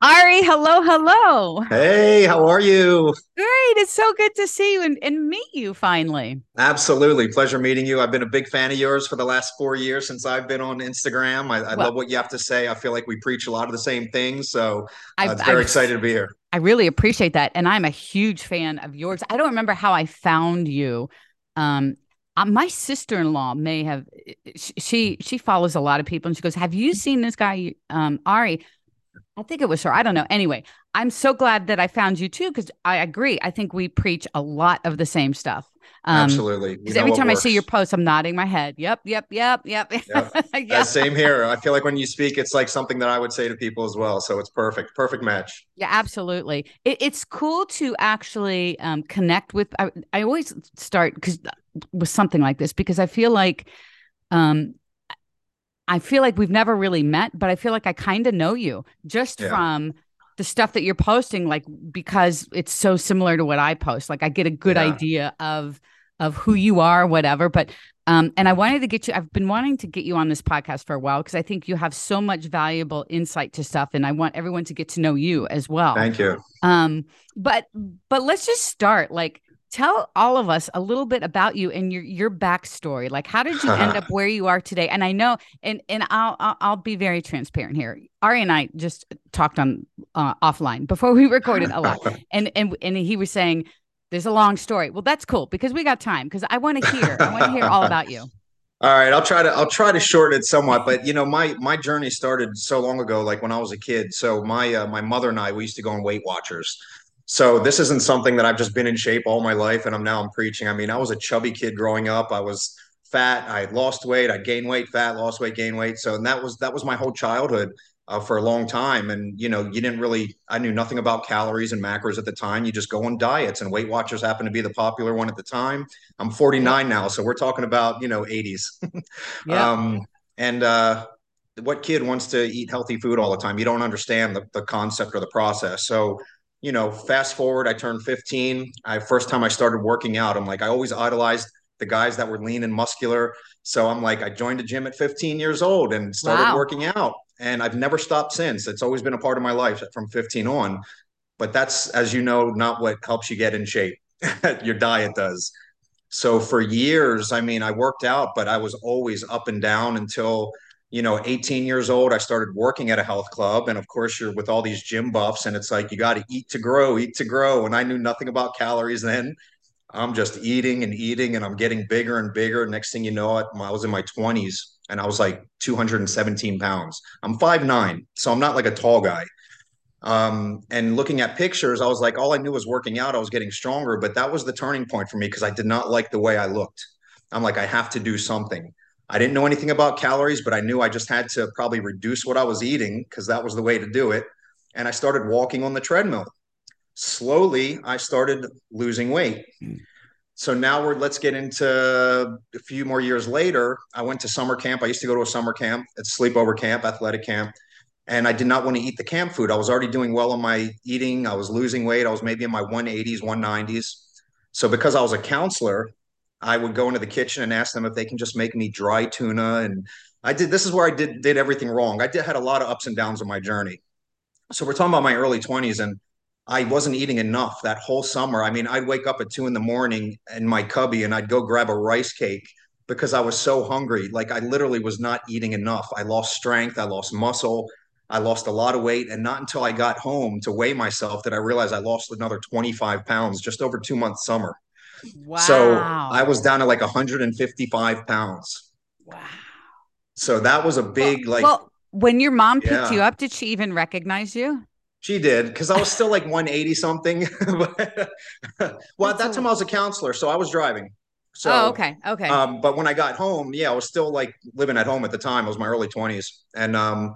Ari, hello, hello. Hey, how are you? Great. It's so good to see you and meet you finally. Absolutely. Pleasure meeting you. I've been a big fan of yours for the last 4 years since I've been on Instagram. I Well, love what you have to say. I feel like we preach a lot of the same things. So I it's very I excited to be here. I really appreciate that. And I'm a huge fan of yours. I don't remember how I found you. Um, my sister-in-law may have she follows a lot of people and she goes, "Have you seen this guy, Ari?" I think it was her. I don't know. Anyway, I'm so glad that I found you too, because I agree. I think we preach a lot of the same stuff. Absolutely. We Because know every what time I see your works. post, I'm nodding my head. Yep, yep, yep, yep. Yep. Yeah. Same here. I feel like when you speak, it's like something that I would say to people as well. So it's perfect. Perfect match. Yeah, absolutely. It's cool to actually connect with. I always start because with something like this because um, I feel like we've never really met, but I feel like I kind of know you just Yeah. from the stuff that you're posting, like because it's so similar to what I post. Like I get a good Yeah. idea of who you are, whatever. But and I wanted to get you. I've been wanting to get you on this podcast for a while because I think you have so much valuable insight to stuff, and I want everyone to get to know you as well. Thank you. Um, but but let's just start. Like, tell all of us a little bit about you and your backstory. Like, how did you end up where you are today? And I know, and I'll be very transparent here. Ari and I just talked on offline before we recorded a lot, and he was saying there's a long story. Well, that's cool because we got time because I want to hear all about you. All right, I'll try to shorten it somewhat, but my journey started so long ago, like when I was a kid. So my mother and I, we used to go on Weight Watchers. So this isn't something that I've just been in shape all my life and I'm preaching. I mean, I was a chubby kid growing up. I was fat. I had lost weight. I gained weight, fat, lost weight, gained weight. So and that was my whole childhood for a long time. And you didn't really, I knew nothing about calories and macros at the time. You just go on diets, and Weight Watchers happened to be the popular one at the time. I'm Yep. 49 now, so we're talking about 80s. Yep. um, and what kid wants to eat healthy food all the time? You don't understand the concept or the process. So fast forward, I turned 15. First time I started working out, I'm like, I always idolized the guys that were lean and muscular. So I'm like, I joined a gym at 15 years old and started Wow. working out. And I've never stopped since. It's always been a part of my life from 15 on. But that's, as you know, not what helps you get in shape. Your diet does. So for years, I mean, I worked out, but I was always up and down until 18 years old. I started working at a health club. And of course, you're with all these gym buffs, and it's like, you got to eat to grow, eat to grow. And I knew nothing about calories then. I'm just eating and eating, and I'm getting bigger and bigger. Next thing you know, I was in my 20s and I was like 217 pounds. I'm 5'9", so I'm not like a tall guy. And looking at pictures, I was like, all I knew was working out. I was getting stronger, but that was the turning point for me because I did not like the way I looked. I'm like, I have to do something. I didn't know anything about calories, but I knew I just had to probably reduce what I was eating because that was the way to do it. And I started walking on the treadmill. Slowly, I started losing weight. So now let's get into a few more years later. I went to summer camp. I used to go to a summer camp, it's sleepover camp, athletic camp, and I did not want to eat the camp food. I was already doing well on my eating. I was losing weight. I was maybe in my 180s, 190s. So because I was a counselor, I would go into the kitchen and ask them if they can just make me dry tuna. And this is where I did everything wrong. Had a lot of ups and downs on my journey. So we're talking about my early 20s, and I wasn't eating enough that whole summer. I mean, I'd wake up at 2 in the morning in my cubby and I'd go grab a rice cake because I was so hungry. Like I literally was not eating enough. I lost strength, I lost muscle, I lost a lot of weight. And not until I got home to weigh myself did I realize I lost another 25 pounds just over 2 months summer. So I Wow. was down to like 155 pounds. Wow. So that was a Well, big, like, well, when your mom picked you yeah. up, did she even recognize you? She did because I was still like 180 something. Well, at That's that time a I was a counselor, so I was driving. Oh, So, okay. Okay. but when I got home, yeah, I was still like living at home at the time. It was my early 20s, and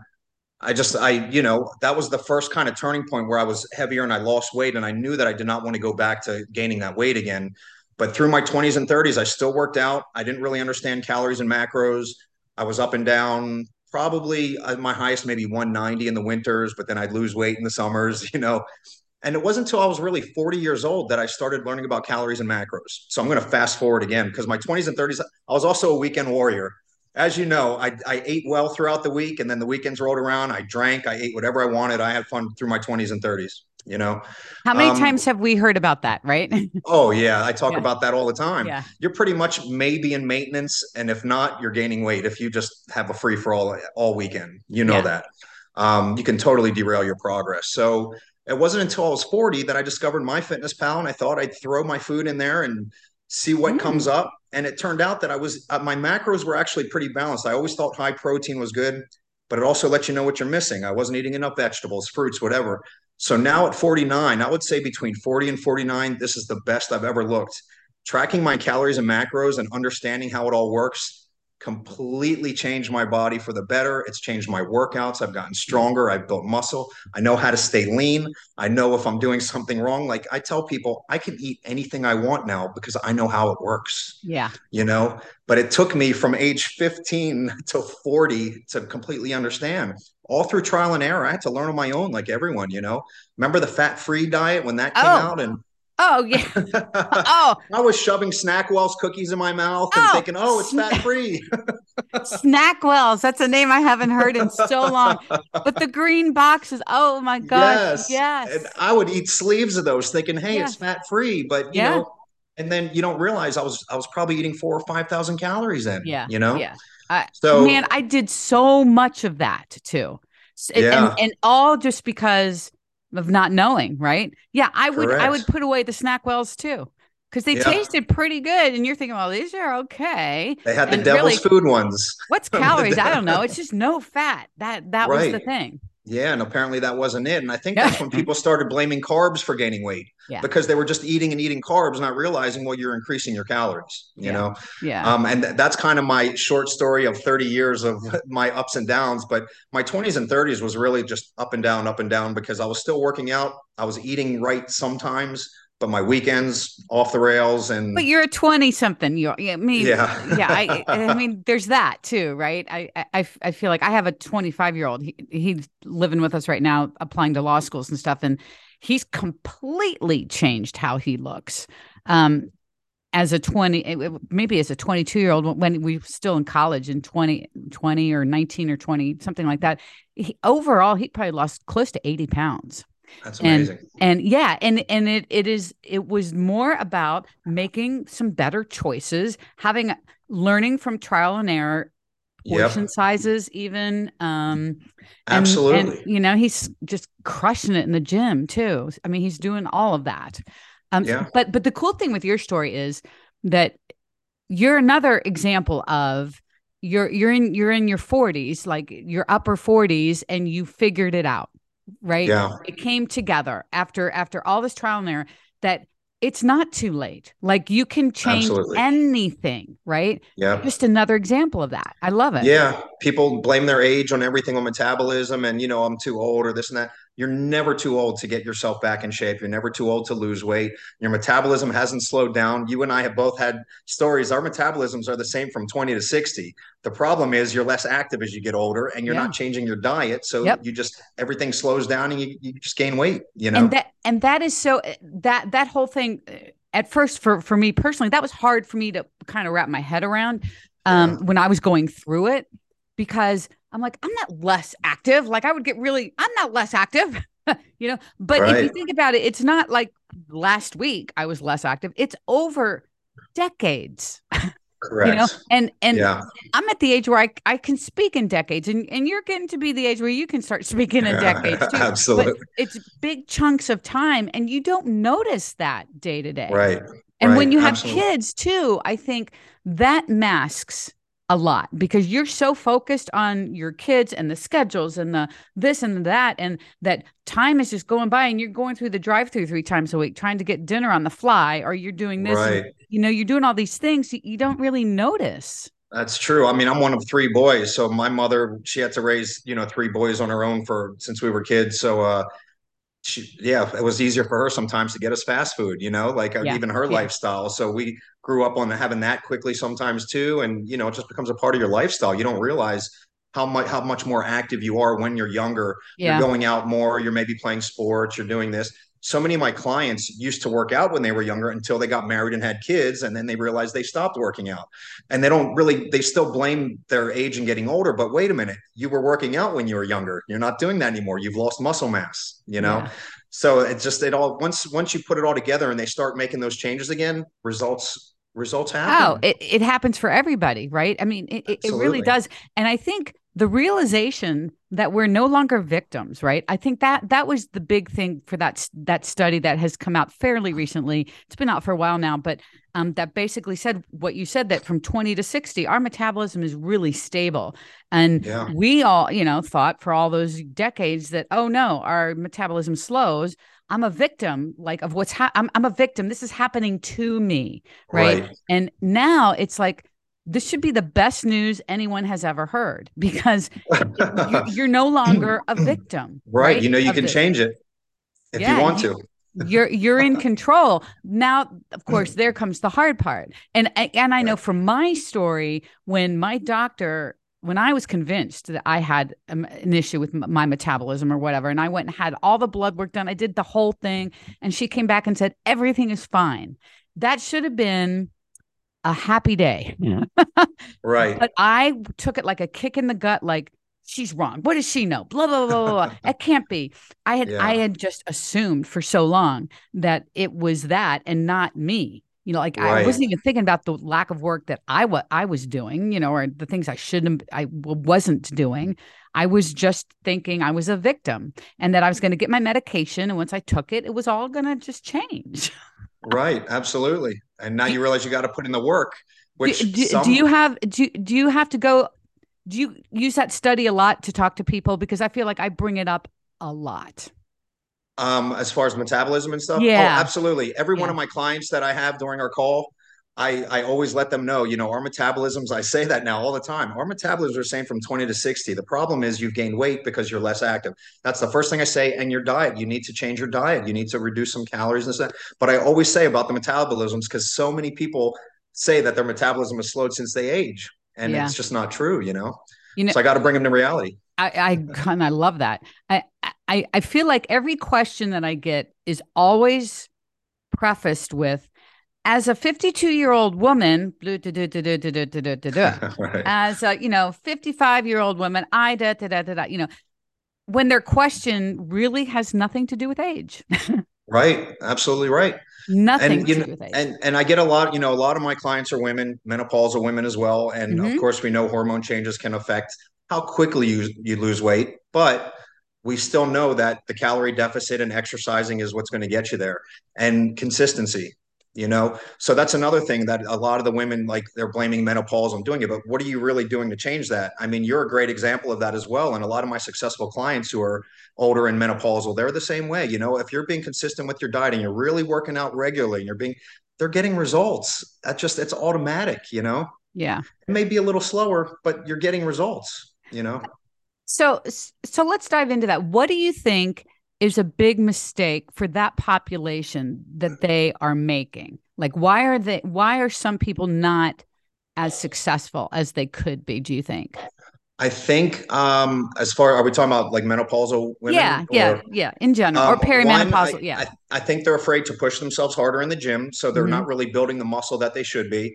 that was the first kind of turning point where I was heavier and I lost weight, and I knew that I did not want to go back to gaining that weight again. But through my 20s and 30s, I still worked out. I didn't really understand calories and macros. I was up and down, probably my highest maybe 190 in the winters, but then I'd lose weight in the summers. And it wasn't until I was really 40 years old that I started learning about calories and macros. So I'm going to fast forward again because my 20s and 30s, I was also a weekend warrior. as you know, I ate well throughout the week, and then the weekends rolled around. I drank, I ate whatever I wanted. I had fun through my 20s and 30s, you know. How many Um, times have we heard about that, right? oh yeah, I talk Yeah. about that all the time. Yeah. You're pretty much maybe in maintenance, and if not, you're gaining weight if you just have a free for all weekend. You know Yeah. that. You can totally derail your progress. So it wasn't until I was 40 that I discovered MyFitnessPal, and I thought I'd throw my food in there and see what comes Mm. up. And it turned out that I was my macros were actually pretty balanced. I always thought high protein was good, but it also lets you know what you're missing. I wasn't eating enough vegetables, fruits, whatever. So now at 49, I would say between 40 and 49, this is the best I've ever looked. Tracking my calories and macros and understanding how it all works completely changed my body for the better. It's changed my workouts. I've gotten Yeah. stronger. I've built muscle. I know how to stay lean. I know if I'm doing something wrong. Like I tell people, I can eat anything I want now because I know how it works, Yeah. you know? But it took me from age 15 to 40 to completely understand. All through trial and error. I had to learn on my own, like everyone, you know? Remember the fat-free diet when that came Oh. out? And Oh, yeah. Oh. I was shoving Snackwell's cookies in my mouth and Oh. thinking, oh, it's fat-free. Snackwells. That's a name I haven't heard in so long. But the green boxes. Oh my gosh. Yes. And Yes. I would eat sleeves of those thinking, hey, it's Yes. fat free. But you Yeah. know, and then you don't realize I was probably eating 4 or 5,000 calories then, Yeah. you know? Yeah. Man, So I did so much of that too. And yeah, all just because of not knowing, right? Yeah, I would correct. put away the Snackwells too. Because they Yeah. tasted pretty good, and you're thinking, well, these are okay. They had the And devil's really, food ones. what's calories? I don't know. It's just no fat. That was the Right. thing. Yeah, and apparently that wasn't it. And I think Yeah. that's when people started blaming carbs for gaining weight Yeah. because they were just eating and eating carbs, not realizing, well, you're increasing your calories, you Yeah. know? Yeah. And that's kind of my short story of 30 years of my ups and downs. But my 20s and 30s was really just up and down because I was still working out. I was eating right sometimes, but my weekends off the rails. But And you're a 20 something. I mean, yeah, I yeah. mean, there's that too, right? I feel like I have a 25-year-old. He's living with us right now, applying to law schools and stuff, and he's completely changed how he looks. Um, as a maybe as a 22-year-old when we were still in college in 20 or 19 or 20, something like that. Overall, he probably lost close to 80 pounds. That's and amazing. and yeah, and it was more about making some better choices, having learning from trial and error, portion Yep. sizes even, and Absolutely. he's just crushing it in the gym too. I mean, he's doing all of that. Yeah. But the cool thing with your story is that you're another example of you're in your 40s, like your upper 40s, and you figured it out, right? Yeah. It came together after all this trial and error, that it's not too late. Like you can change Absolutely. anything, right? Yeah. Just another example of that. I love it. Yeah, people blame their age on everything on metabolism and I'm too old or this and that. You're never too old to get yourself back in shape. You're never too old to lose weight. Your metabolism hasn't slowed down. You and I have both had stories. Our metabolisms are the same from 20 to 60. The problem is you're less active as you get older and you're Yeah. not changing your diet. So Yep. you just everything slows down and you just gain weight, you And know? that is so, that whole thing, at first, for me personally, that was hard for me to kind of wrap my head around, Yeah. when I was going through it, because I'm like, I'm not less active. Like I'm not less active, but if you Right. think about it, it's not like last week I was less active. It's over decades, Correct. and Yeah. I'm at the age where I can speak in decades, and you're getting to be the age where you can start speaking in decades too. But Absolutely. it's big chunks of time, and you don't notice that day to day. Right. And when Right. you have Absolutely. kids too, I think that masks a lot, because you're so focused on your kids and the schedules and the this and that, and that time is just going by, and you're going through the drive-through 3 times a week trying to get dinner on the fly, or you're doing this, and Right. you're doing all these things you don't really notice. That's true. I mean, I'm one of three boys. So my mother, she had to raise, three boys on her own for since we were kids. So yeah, it was easier for her sometimes to get us fast food, like Yeah. even her Yeah. lifestyle. So we grew up on having that quickly sometimes too. And, it just becomes a part of your lifestyle. You don't realize how much more active you are when you're younger. You're Yeah. going out more, you're maybe playing sports, you're doing this. so many of my clients used to work out when they were younger until they got married and had kids, and then they realized they stopped working out. And they still blame their age and getting older, but wait a minute, you were working out when you were younger. You're not doing that anymore. You've lost muscle mass, you know? Yeah. So it's just, it all, once you put it all together and they start making those changes again, results Oh, happen. it happens for everybody, right? I mean, it really Absolutely. does. And I think the realization that we're no longer victims, right? I think that was the big thing for that study that has come out fairly recently. It's been out for a while now, but that basically said what you said, that from 20 to 60, our metabolism is really stable. And Yeah. we all, thought for all those decades that, oh no, our metabolism slows. I'm a victim, like, of I'm a victim. This is happening to me, right? Right. And now it's like, this should be the best news anyone has ever heard, because you're no longer a victim, Right. right, You know, you of can this. change it if you Yeah, want to. you're in control. Now, of course, there comes the hard part. And I know Right. from my story, when I was convinced that I had an issue with my metabolism or whatever, and I went and had all the blood work done, I did the whole thing, and she came back and said, everything is fine. That should have been a happy day. Yeah. Right. But I took it like a kick in the gut, like, she's wrong. What does she know? Blah, blah, blah, blah, blah. It can't be. I Yeah. had just assumed for so long that it was that and not me. Like, I Right. wasn't even thinking about the lack of work that I was doing, or the things I wasn't doing. I was just thinking I was a victim, and that I was going to get my medication. And once I took it, it was all going to just change. Right. Absolutely. And now Do, you realize you got to put in the work, do, which do some you have do you have to go, do you use that study a lot to talk to people? Because I feel like I bring it up a lot. as far as metabolism and stuff. Oh, Yeah. absolutely. Every one Yeah. of my clients that I have during our call, I always let them know, our metabolisms, I say that now all the time. Our metabolisms are the same from 20 to 60. The problem is you've gained weight because you're less active. That's the first thing I say. And your diet, you need to change your diet. You need to reduce some calories and stuff. But I always say about the metabolisms, because so many people say that their metabolism has slowed since they age. And Yeah. it's just not true. You know, So I got to bring them to reality. I love that. I feel like every question that I get is always prefaced with, as a 52-year-old woman, Right. as a, 55-year-old woman, when their question really has nothing to do with age. Right. Absolutely right. Nothing And to do with age. and I get a lot of my clients are women, menopausal women as well. And of Hmm. course, we know hormone changes can affect how quickly you lose weight, but we still know that the calorie deficit and exercising is what's going to get you there, and consistency. So that's another thing that a lot of the women, like, they're blaming menopause on doing it, but what are you really doing to change that? I mean, you're a great example of that as well. And a lot of my successful clients who are older and menopausal, they're the same way. If you're being consistent with your diet and you're really working out regularly and they're getting results. It's automatic. Yeah. It may be a little slower, but you're getting results. So let's dive into that. What do you think is a big mistake for that population that they are making? Like, why are some people not as successful as they could be, do you think? I think, are we talking about like menopausal women Yeah, yeah, or yeah, in general, or one, perimenopausal. Yeah. I think they're afraid to push themselves harder in the gym, so they're Hmm. not really building the muscle that they should be.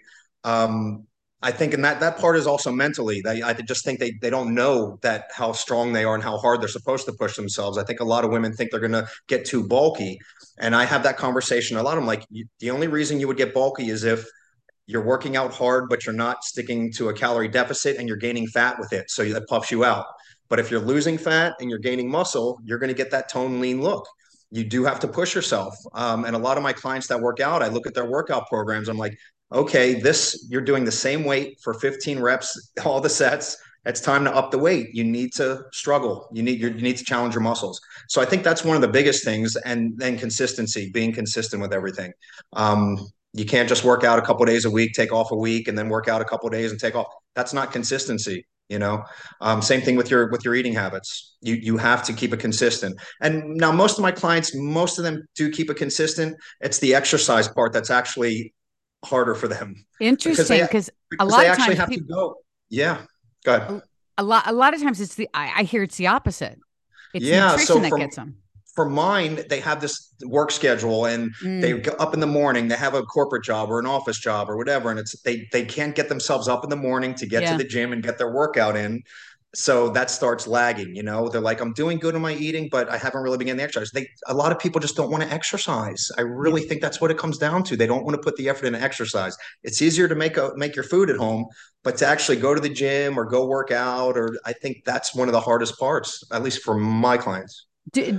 I think, and that part is also mentally. I just think they don't know that how strong they are and how hard they're supposed to push themselves. I think a lot of women think they're going to get too bulky, and I have that conversation a lot. I'm like, the only reason you would get bulky is if you're working out hard, but you're not sticking to a calorie deficit and you're gaining fat with it. So that puffs you out. But if you're losing fat and you're gaining muscle, you're going to get that tone lean look. You do have to push yourself. And a lot of my clients that work out, I look at their workout programs. I'm like, okay, you're doing the same weight for 15 reps, all the sets. It's time to up the weight. You need to struggle. You need to challenge your muscles. So I think that's one of the biggest things. And then consistency, being consistent with everything. You can't just work out a couple of days a week, take off a week, and then work out a couple of days and take off. That's not consistency. Same thing with your eating habits. You have to keep it consistent. And now most of them do keep it consistent. It's the exercise part that's actually harder for them because Interesting, they because a because lot they of actually times have to people, go. Yeah, go ahead. a lot of times I hear it's the opposite. It's Yeah, nutrition so that from gets them. for mine, they have this work schedule and they Mm, go up in the morning, they have a corporate job or an office job or whatever. And it's they can't get themselves up in the morning to get to yeah. the gym and get their workout in. So that starts lagging, you know. They're like, I'm doing good in my eating, but I haven't really been getting the exercise. A lot of people just don't want to exercise. I Yeah. really think that's what it comes down to. They don't want to put the effort into exercise. It's easier to make your food at home, but to actually go to the gym or go work out, or I think that's one of the hardest parts, at least for my clients.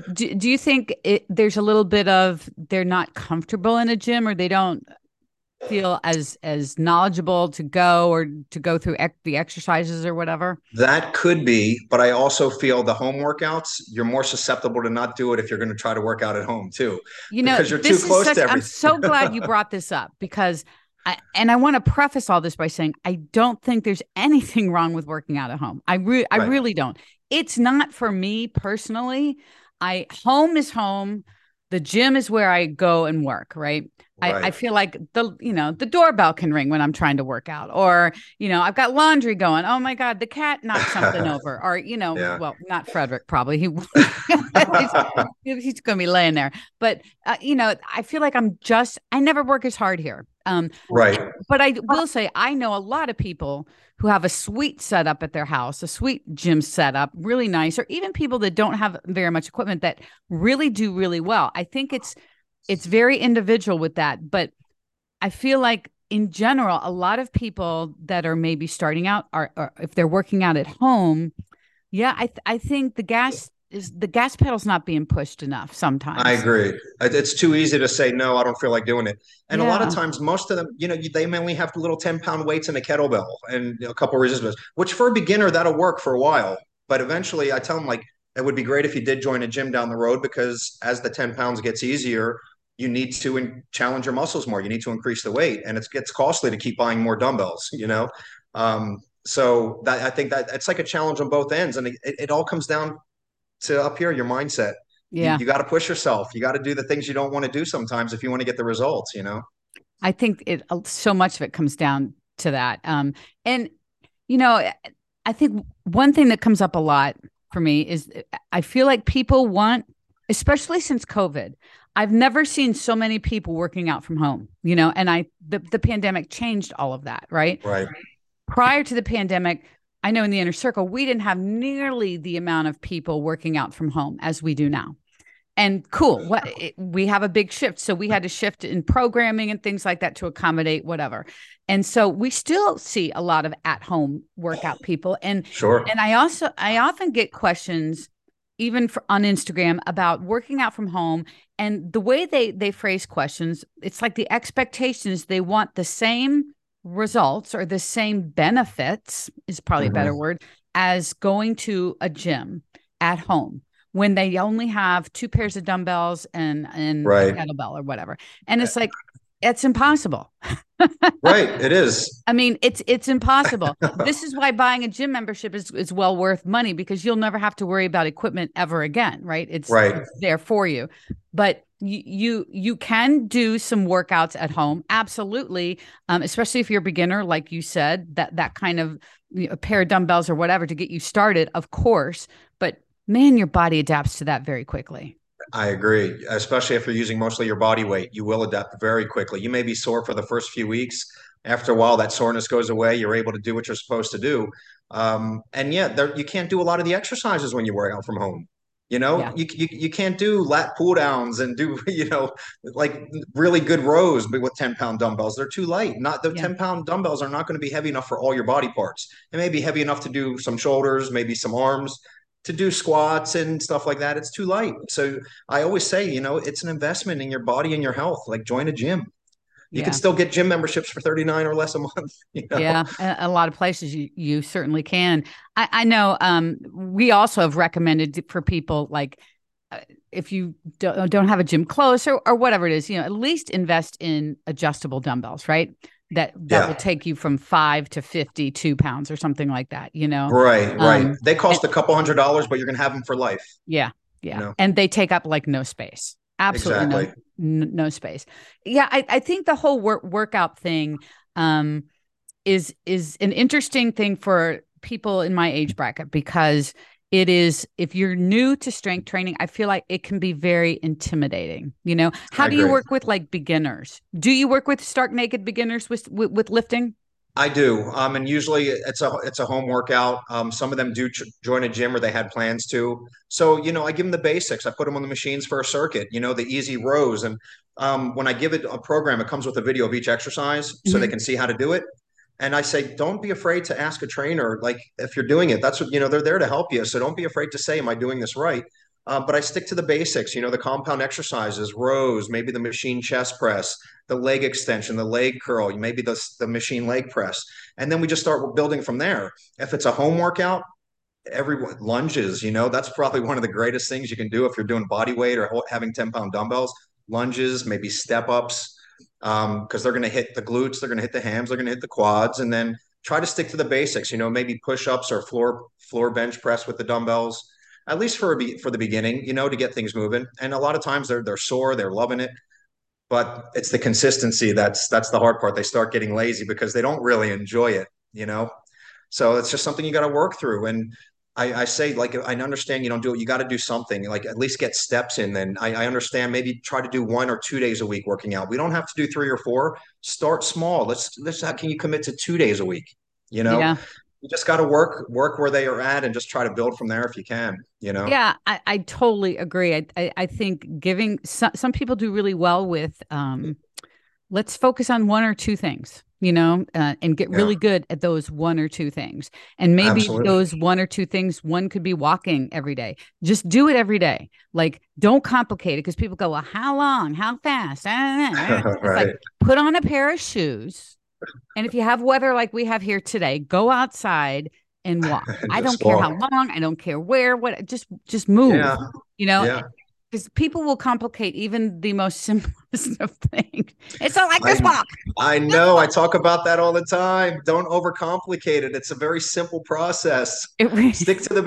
Do you think there's a little bit of they're not comfortable in a gym or they don't feel as knowledgeable to go or to go through the exercises or whatever? That could be, but I also feel the home workouts, you're more susceptible to not do it if you're going to try to work out at home too, You know, because you're too close to I'm everything. so glad you brought this up because I want to preface all this by saying I don't think there's anything wrong with working out at home. I Right. really don't. It's not for me personally. Home is home. The gym is where I go and work, right? I Right. feel like the doorbell can ring when I'm trying to work out, or I've got laundry going. Oh my God, the cat knocked something over, or Yeah. well, not Frederick, probably he's, he's going to be laying there. But I feel like I never work as hard here. Right. But I will say I know a lot of people who have a sweet setup at their house, a sweet gym setup, really nice, or even people that don't have very much equipment that really do really well. I think it's very individual with that, but I feel like in general, a lot of people that are maybe starting out are if they're working out at home, yeah, I think the gas pedal's not being pushed enough I sometimes. agree. It's too easy to say, no, I don't feel like doing it. And a lot of Yeah, times, most of them, they mainly have little 10-pound weights and a kettlebell and a couple of resistors, which for a beginner, that'll work for a while. But eventually, I tell them, like, it would be great if you did join a gym down the road because as the 10 pounds gets easier, you need to challenge your muscles more. You need to increase the weight. And it gets costly to keep buying more dumbbells, you know? So I think that it's like a challenge on both ends. And it all comes down to up here, your mindset. You, yeah. you got to push yourself. You got to do the things you don't want to do sometimes if you want to get the results, you know? I think so much of it comes down to that. And you know, I think one thing that comes up a lot for me is I feel like people want, especially since COVID, I've never seen so many people working out from home, and the pandemic changed all of that, right? Right. Prior to the pandemic, I know in the inner circle, we didn't have nearly the amount of people working out from home as we do now. And cool, we have a big shift. So we had to shift in programming and things like that to accommodate whatever. And so we still see a lot of at-home workout people. And Sure. I often get questions even on Instagram about working out from home, and the way they phrase questions, it's like the expectations, they want the same results or the same benefits is probably a better Mm-hmm. word as going to a gym at home when they only have two pairs of dumbbells and a Right. kettlebell or whatever. And it's like, it's impossible. Right. It is. I mean, it's impossible. This is why buying a gym membership is well worth money because you'll never have to worry about equipment ever again, right? Right. It's there for you. But you can do some workouts at home, absolutely, especially if you're a beginner, like you said, that kind of a pair of dumbbells or whatever to get you started, of course. But man, your body adapts to that very quickly. I agree. Especially if you're using mostly your body weight, you will adapt very quickly. You may be sore for the first few weeks. After a while, that soreness goes away. You're able to do what you're supposed to do. And yeah, you can't do a lot of the exercises when you work out from home. Yeah, You can't do lat pull downs and do, like really good rows but with 10-pound dumbbells. They're too light. Not the yeah. 10-pound dumbbells are not going to be heavy enough for all your body parts. It may be heavy enough to do some shoulders, maybe some arms, to do squats and stuff like that. It's too light. So I always say, it's an investment in your body and your health. Like join a gym. You can Yeah. still get gym memberships for 39 or less a month, you know? Yeah, a lot of places you certainly can. I know we also have recommended for people like if you don't have a gym close or whatever it is, at least invest in adjustable dumbbells, right? That will Yeah. take you from 5 to 52 pounds or something like that, Right, right. They and cost a couple $100s, but you're gonna have them for life, yeah, you yeah, know? and they take up like no space, absolutely Exactly. no space. Yeah, I think the whole workout thing um is an interesting thing for people in my age bracket because it is, if you're new to strength training, I feel like it can be very intimidating. How I do you agree. work with like beginners? Do you work with stark naked beginners with lifting? I do, and usually it's a home workout. Some of them do join a gym or they had plans to. So I give them the basics. I put them on the machines for a circuit. The easy rows, and when I give it a program, it comes with a video of each exercise so they Mhm. can see how to do it. And I say, don't be afraid to ask a trainer. Like if you're doing it, that's what they're there to help you. So don't be afraid to say, "Am I doing this right?" But I stick to the basics. The compound exercises, rows, maybe the machine chest press, the leg extension, the leg curl, maybe the machine leg press, and then we just start building from there. If it's a home workout, everyone lunges. That's probably one of the greatest things you can do if you're doing body weight or having 10-pound dumbbells. Lunges, maybe step ups, because they're going to hit the glutes, they're going to hit the hams, they're going to hit the quads, and then try to stick to the basics. Maybe push ups or floor bench press with the dumbbells. At least for the beginning, to get things moving. And a lot of times they're sore, they're loving it, but it's the consistency that's the hard part. They start getting lazy because they don't really enjoy it. So it's just something you got to work through. And I say, like, I understand you don't do it. You got to do something, like at least get steps in. Then I understand, maybe try to do 1 or 2 days a week working out. We don't have to do 3 or 4. Start small. Let's how can you commit to 2 days a week? You know, Yeah. you just got to work where they are at and just try to build from there if you can. Yeah, I totally agree. I think giving some people do really well with let's focus on one or two things, and get Yeah, really good at those one or two things. And maybe absolutely. those one or two things, one could be walking every day. Just do it every day. Like, don't complicate it, because people go, well, how long? How fast? It's like, Right. put on a pair of shoes. And if you have weather like we have here today, go outside and walk. I don't Just care how walk. long, I don't care where, what, just move, Yeah. you know, Yeah. because people will complicate even the most simplest of things. It's not like I this walk. I Just know. I walk. talk about that all the time. Don't overcomplicate it. It's a very simple process. It really, Stick to the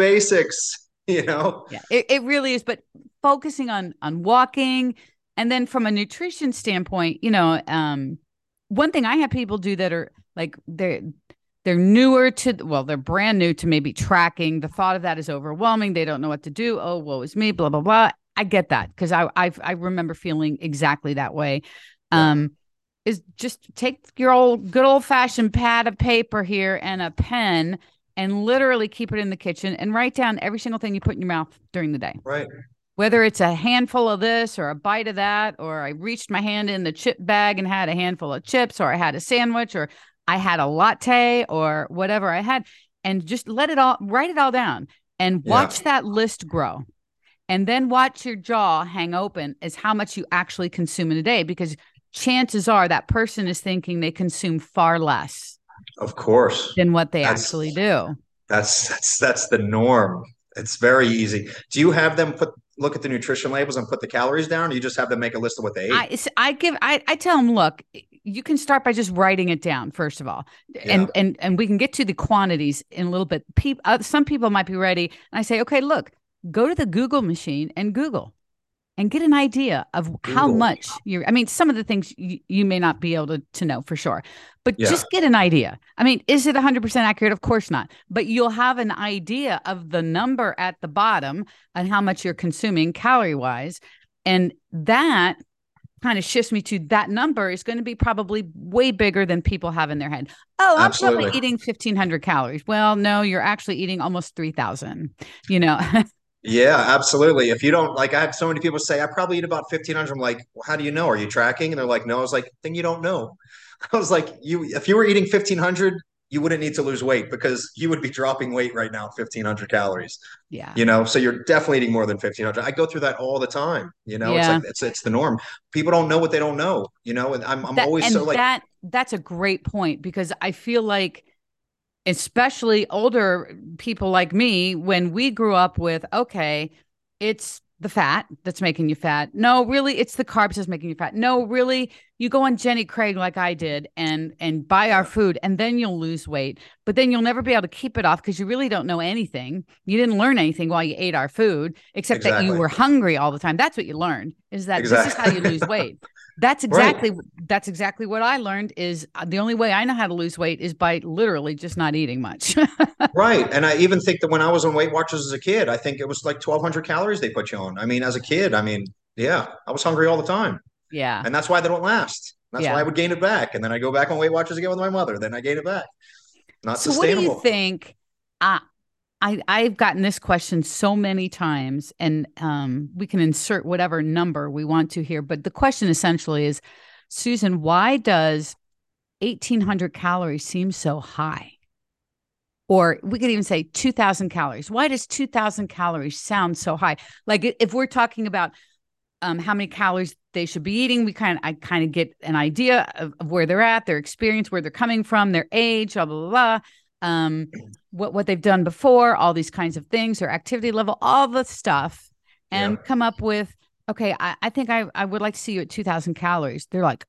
basics. yeah, it really is. But focusing on walking, and then from a nutrition standpoint, one thing I have people do that are like they're newer to, well, they're brand new to maybe tracking. The thought of that is overwhelming. They don't know what to do. Oh, woe is me, blah, blah, blah. I get that, because I remember feeling exactly that way. Yeah. Um, is just take your good old fashioned pad of paper here and a pen, and literally keep it in the kitchen and write down every single thing you put in your mouth during the day. Right. Whether it's a handful of this or a bite of that, or I reached my hand in the chip bag and had a handful of chips, or I had a sandwich, or I had a latte, or whatever I had, and just write it all down and Yeah. watch that list grow. And then watch your jaw hang open as how much you actually consume in a day, because chances are that person is thinking they consume far less Of course. than what they That's actually do. that's the norm. It's very easy. Do you have them look at the nutrition labels and put the calories down, or you just have them make a list of what they ate? I tell them, look, you can start by just writing it down first of all, Yeah. and we can get to the quantities in a little bit. Some people might be ready, and I say, okay, look, go to the Google machine and Google, and get an idea of how Google. much you're. I mean, some of the things you may not be able to know for sure, but Yeah. just get an idea. I mean, is it 100% accurate? Of course not, but you'll have an idea of the number at the bottom and how much you're consuming calorie wise. And that kind of shifts me to that number is going to be probably way bigger than people have in their head. Oh, I'm probably Absolutely. eating 1,500 calories. Well, no, you're actually eating almost 3,000, you know? Yeah, absolutely. If you don't, like, I have so many people say, I probably eat about 1,500. I'm like, well, how do you know? Are you tracking? And they're like, no. I was like, then you don't know. I was like, if you were eating 1,500, you wouldn't need to lose weight because you would be dropping weight right now at 1,500 calories. Yeah. So you're definitely eating more than 1,500. I go through that all the time. It's like Yeah. it's the norm. People don't know what they don't know. And I'm always so like, That's a great point, because I feel like, especially older people like me, when we grew up with, okay, it's the fat that's making you fat. No, really, it's the carbs that's making you fat. No, really, you go on Jenny Craig like I did and buy our yeah, food, and then you'll lose weight. But then you'll never be able to keep it off, because you really don't know anything. You didn't learn anything while you ate our food, except that you exactly, were hungry all the time. That's what you learned, is that this is how you exactly. lose weight. That's Right. exactly that's exactly what I learned is the only way I know how to lose weight is by literally just not eating much. Right. And I even think that when I was on Weight Watchers as a kid, I think it was like 1,200 calories they put you on. I mean, as a kid, I mean, yeah, I was hungry all the time. Yeah. And that's why they don't last. That's why Yeah. I would gain it back. And then I go back on Weight Watchers again with my mother. Then I gain it back. Not So what do you sustainable. think? Uh, I've gotten this question so many times, and we can insert whatever number we want to here. But the question essentially is, Susan, why does 1,800 calories seem so high? Or we could even say 2,000 calories. Why does 2,000 calories sound so high? Like if we're talking about how many calories they should be eating, I kind of get an idea of where they're at, their experience, where they're coming from, their age, blah blah blah. What they've done before, all these kinds of things, their activity level, all the stuff, Yeah. and come up with, okay, I think I would like to see you at 2,000 calories. They're like,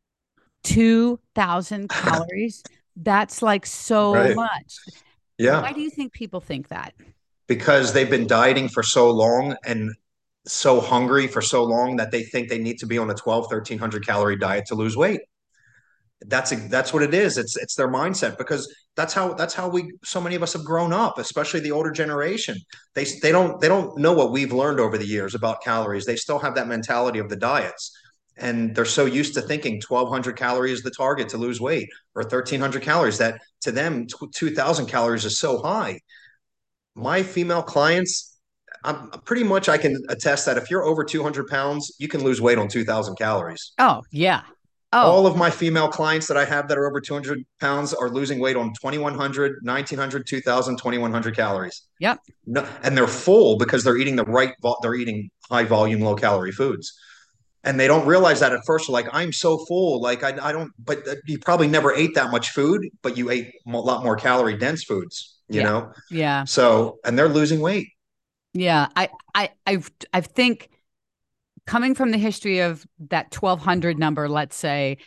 2,000 calories? That's like so Right. much. Why Yeah. do you think people think that? Because they've been dieting for so long and so hungry for so long that they think they need to be on a 1,200, 1,300 calorie diet to lose weight. That's what it is. It's their mindset because that's how we so many of us have grown up, especially the older generation. They don't know what we've learned over the years about calories. They still have that mentality of the diets. And they're so used to thinking 1,200 calories is the target to lose weight or 1,300 calories that to them 2,000 calories is so high. My female clients, I'm pretty much I can attest that if you're over 200 pounds, you can lose weight on 2,000 calories. Oh, yeah. Oh, All of my female clients that I have that are over 200 pounds are losing weight on 2,100, 1,900, 2,000, 2,100 calories. yep. No, and they're full because they're eating they're eating high volume, low calorie foods. And they don't realize that at first. Like, I'm so full. Like, I don't, but you probably never ate that much food, but you ate a lot more calorie dense foods, you Yeah. know? Yeah. So, and they're losing weight. Yeah. I think coming from the history of that 1,200 number, let's say,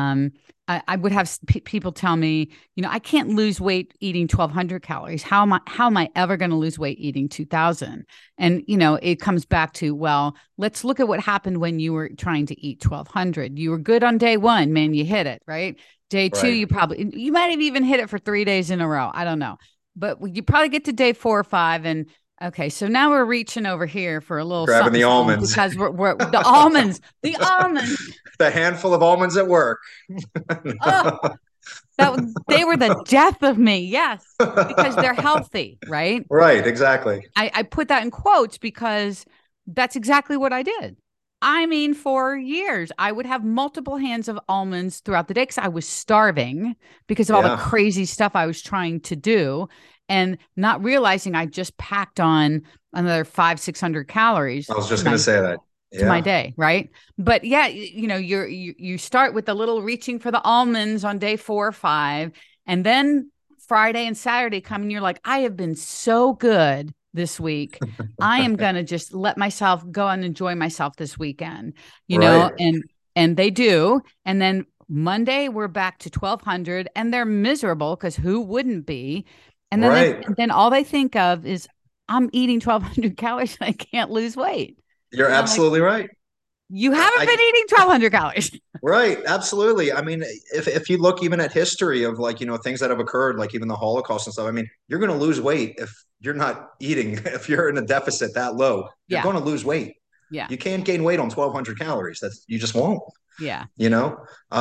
I would have people tell me, I can't lose weight eating 1,200 calories. How am I ever going to lose weight eating 2,000? And, it comes back to, well, let's look at what happened when you were trying to eat 1,200. You were good on day one, man, you hit it, right? Day two, Right. you might have even hit it for 3 days in a row. I don't know. But you probably get to day 4 or 5 and okay, so now we're reaching over here for a little Grabbing something, the something almonds, because we're the almonds. the handful of almonds at work. Oh, they were the death of me. Yes, because they're healthy, right? Right, exactly. I put that in quotes because that's exactly what I did. I mean, for years, I would have multiple hands of almonds throughout the day because I was starving because of all the Yeah. crazy stuff I was trying to do and not realizing I just packed on another 500, 600 calories I was to just going to say that. my Yeah. day, right? But yeah, you start with a little reaching for the almonds on day 4 or 5, and then Friday and Saturday come, and you're like, I have been so good this week. I am gonna just let myself go and enjoy myself this weekend, Right. and they do, and then Monday we're back to 1,200, and they're miserable because who wouldn't be? Right. And then all they think of is I'm eating 1,200 calories and I can't lose weight. You're And I'm like, absolutely right. you I, haven't I been eating 1,200 calories. right. Absolutely. I mean, if you look even at history of like, things that have occurred, like even the Holocaust and stuff, I mean, you're going to lose weight if you're not eating, if you're in a deficit that low, you're Yeah. going to lose weight. Yeah. You can't gain weight on 1,200 calories. You just won't, Yeah. you know?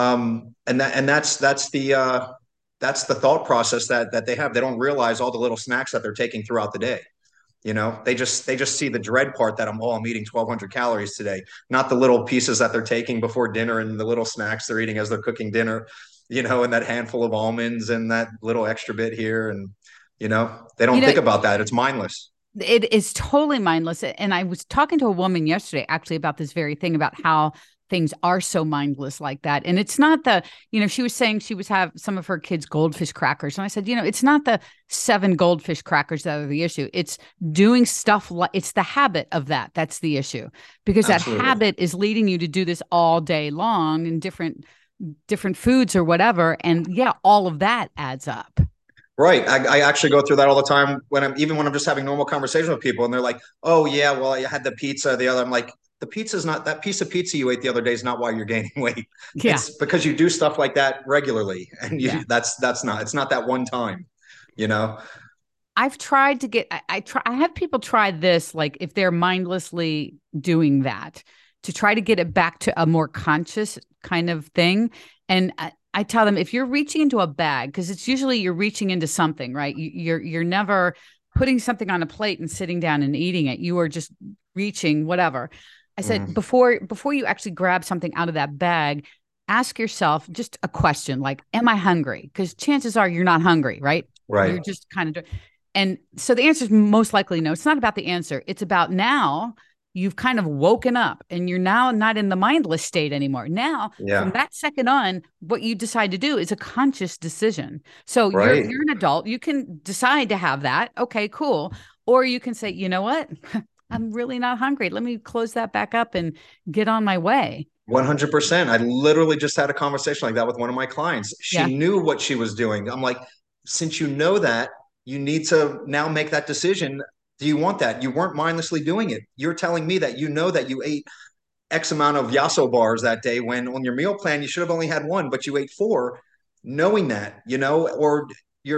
That's the thought process that they have. They don't realize all the little snacks that they're taking throughout the day. They just see the dread part that I'm eating 1,200 calories today, not the little pieces that they're taking before dinner and the little snacks they're eating as they're cooking dinner, and that handful of almonds and that little extra bit here. And, they You don't know, think about that. It's mindless. it is totally mindless. And I was talking to a woman yesterday actually about this very thing about how things are so mindless like that. And it's not she was saying she was have some of her kids goldfish crackers. And I said, it's not the 7 goldfish crackers that are the issue. It's doing stuff like it's the habit of that. That's the issue because that Absolutely. habit is leading you to do this all day long in different foods or whatever. And yeah, all of that adds up. Right. I actually go through that all the time when I'm just having normal conversation with people and they're like, oh yeah, well, I had the pizza, the other. I'm like, the pizza's not that piece of pizza you ate the other day is not why you're gaining weight. Yeah. It's because you do stuff like that regularly, and Yeah. that's not it's not that one time, you know. I've tried to get, I have people try this, like if they're mindlessly doing that, to try to get it back to a more conscious kind of thing. And I tell them, if you're reaching into a bag, because it's usually you're reaching into something, right? You're never putting something on a plate and sitting down and eating it. You are just reaching whatever. I said, Mm, before you actually grab something out of that bag, ask yourself just a question like, am I hungry? Because chances are you're not hungry, right? You're right. just kind of, and so the answer is most likely no. It's not about the answer. It's about now you've kind of woken up and you're now not in the mindless state anymore. Now, from Yeah. that second on, what you decide to do is a conscious decision. So Right. you're an adult. You can decide to have that. Okay, cool. Or you can say, you know what? I'm really not hungry. Let me close that back up and get on my way. 100%. I literally just had a conversation like that with one of my clients. Yeah. She knew what she was doing. I'm like, since you know that, you need to now make that decision. Do you want that? You weren't mindlessly doing it. You're telling me that you know that you ate X amount of Yasso bars that day when on your meal plan you should have only had one, but you ate four, knowing that, or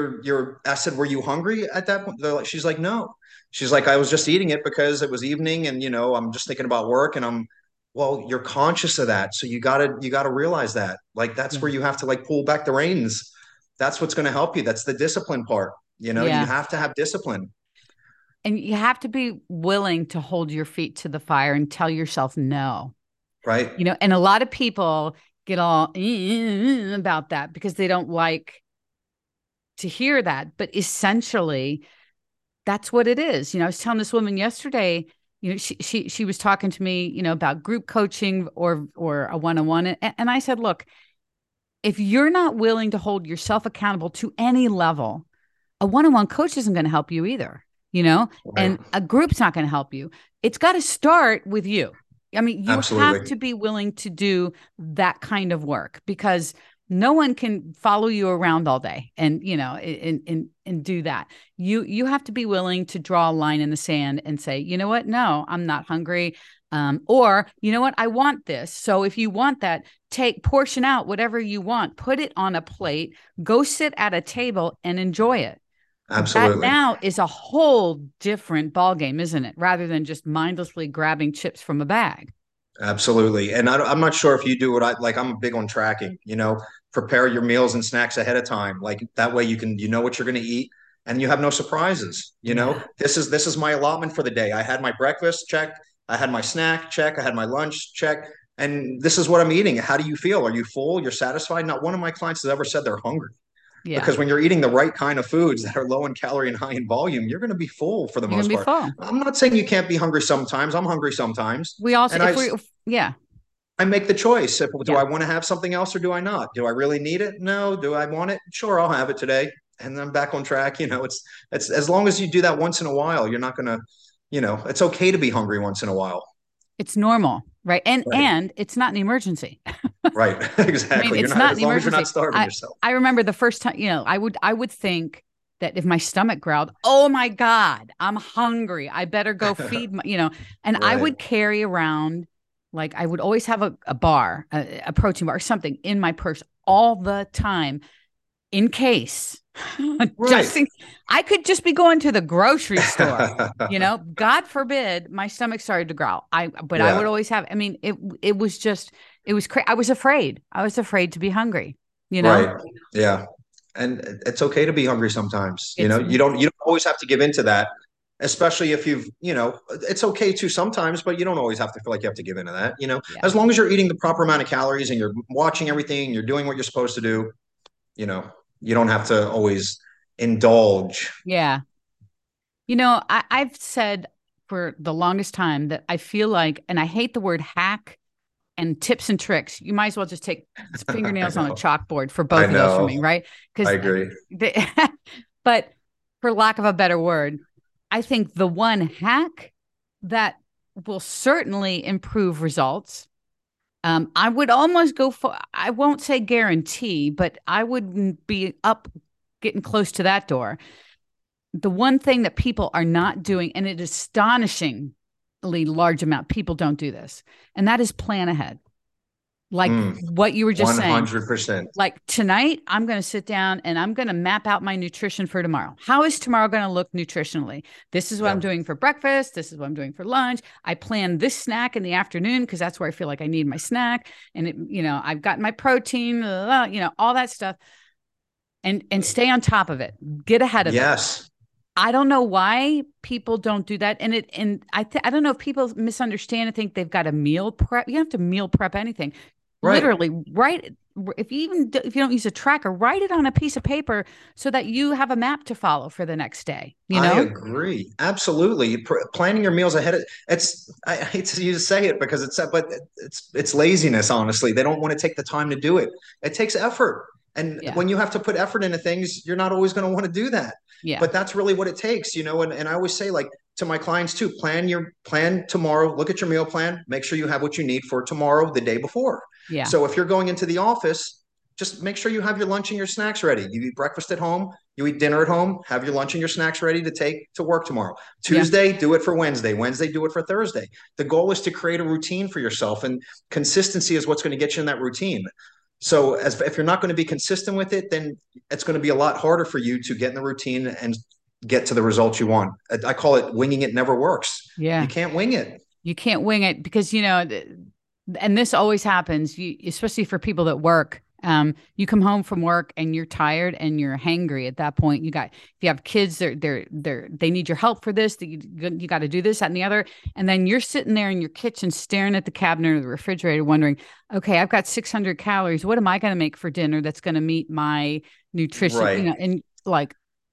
I said, were you hungry at that point? She's like, no. She's like, I was just eating it because it was evening and I'm just thinking about work and well, you're conscious of that. So you gotta realize that. Like that's Yeah. where you have to like pull back the reins. That's what's going to help you. That's the discipline part. You Yeah. have to have discipline, And you have to be willing to hold your feet to the fire and tell yourself no. right? And a lot of people get all about that because they don't like to hear that. But essentially, that's what it is. I was telling this woman yesterday, she was talking to me, about group coaching or a one-on-one. And I said, look, if you're not willing to hold yourself accountable to any level, a one-on-one coach isn't going to help you either, Right. and a group's not going to help you. It's got to start with you. I mean, you have Absolutely. to be willing to do that kind of work because no one can follow you around all day and, and do that. You have to be willing to draw a line in the sand and say, you know what? No, I'm not hungry. Or, you know what? I want this. So if you want that, portion out whatever you want, put it on a plate, go sit at a table and enjoy it. That Absolutely. now is a whole different ballgame, isn't it? Rather than just mindlessly grabbing chips from a bag. Absolutely. And I'm not sure if you do what I like. I'm big on tracking, prepare your meals and snacks ahead of time. Like that way you know what you're going to eat and you have no surprises. Yeah. This is my allotment for the day. I had my breakfast check. I had my snack check. I had my lunch check. And this is what I'm eating. How do you feel? Are you full? You're satisfied? Not one of my clients has ever said they're hungry. Yeah. Because when you're eating the right kind of foods that are low in calorie and high in volume, you're going to be full for the You're going most to be part. full. I'm not saying you can't be hungry sometimes. I'm hungry sometimes. We also, And if we, yeah, I make the choice. Do yeah, I want to have something else or do I not? Do I really need it? No. Do I want it? Sure, I'll have it today. And then I'm back on track. It's as long as you do that once in a while, you're not gonna, it's okay to be hungry once in a while. it's normal. Right. Right. And it's not an emergency. Right. I mean, Exactly. You're it's not not as an long as you're not emergency. starving yourself. I remember the first time, I would think that if my stomach growled, oh my God, I'm hungry. I better go feed and I Right. would carry around, like I would always have a bar, a protein bar or something in my purse all the time in case. Right. just in, I could just be going to the grocery store. God forbid my stomach started to growl. But I would Yeah. always have. I mean, it was just it was crazy. I was afraid. I was afraid to be hungry. You know, Right. Yeah. And it's okay to be hungry sometimes. it's You don't always have to give in to that, especially if it's okay to sometimes, but you don't always have to feel like you have to give into that. yeah, As long as you're eating the proper amount of calories and you're watching everything, you're doing what you're supposed to do, you know, you don't have to always indulge. yeah. I've said for the longest time that I feel like, and I hate the word hack and tips and tricks. You might as well just take I fingernails on a know. chalkboard for I both of those for me, know. right? I Because, agree. but for lack of a better word, I think the one hack that will certainly improve results. I would almost go for, I won't say guarantee, but I would be up getting close to that door. The one thing that people are not doing, and it is astonishing large amount. People don't do this. And that is plan ahead. Like Mm, what you were just saying. 100%. Like tonight, I'm going to sit down and I'm going to map out my nutrition for tomorrow. How is tomorrow going to look nutritionally? This is what I'm Yep. doing for breakfast. This is what I'm doing for lunch. I plan this snack in the afternoon because that's where I feel like I need my snack. And I've got my protein, all that stuff. And stay on top of it. Get ahead of it. Yes. I don't know why people don't do that. I don't know if people misunderstand and think they've got a meal prep. You don't have to meal prep anything. Right. Literally, write if you don't use a tracker, write it on a piece of paper so that you have a map to follow for the next day. I agree. Absolutely. Planning your meals ahead of I hate to you to say it because but it's laziness, honestly. They don't want to take the time to do it. It takes effort. And Yeah. when you have to put effort into things, you're not always going to want to do that. Yeah. But that's really what it takes, and I always say, like, to my clients too, plan tomorrow, look at your meal plan, make sure you have what you need for tomorrow, the day before. Yeah. So if you're going into the office, just make sure you have your lunch and your snacks ready. You eat breakfast at home, you eat dinner at home, have your lunch and your snacks ready to take to work tomorrow. Yeah. Tuesday, do it for Wednesday. Wednesday, do it for Thursday. The goal is to create a routine for yourself, and consistency is what's going to get you in that routine. So if you're not going to be consistent with it, then it's going to be a lot harder for you to get in the routine and get to the results you want. I call it winging it never works. Yeah. You can't wing it. You can't wing it because, and this always happens, especially for people that work. You come home from work and you're tired and you're hangry at that point. If you have kids, they need your help for this, that you got to do this, that, and the other. And then you're sitting there in your kitchen staring at the cabinet or the refrigerator wondering, okay, I've got 600 calories. What am I going to make for dinner that's going to meet my nutrition? Right. And like,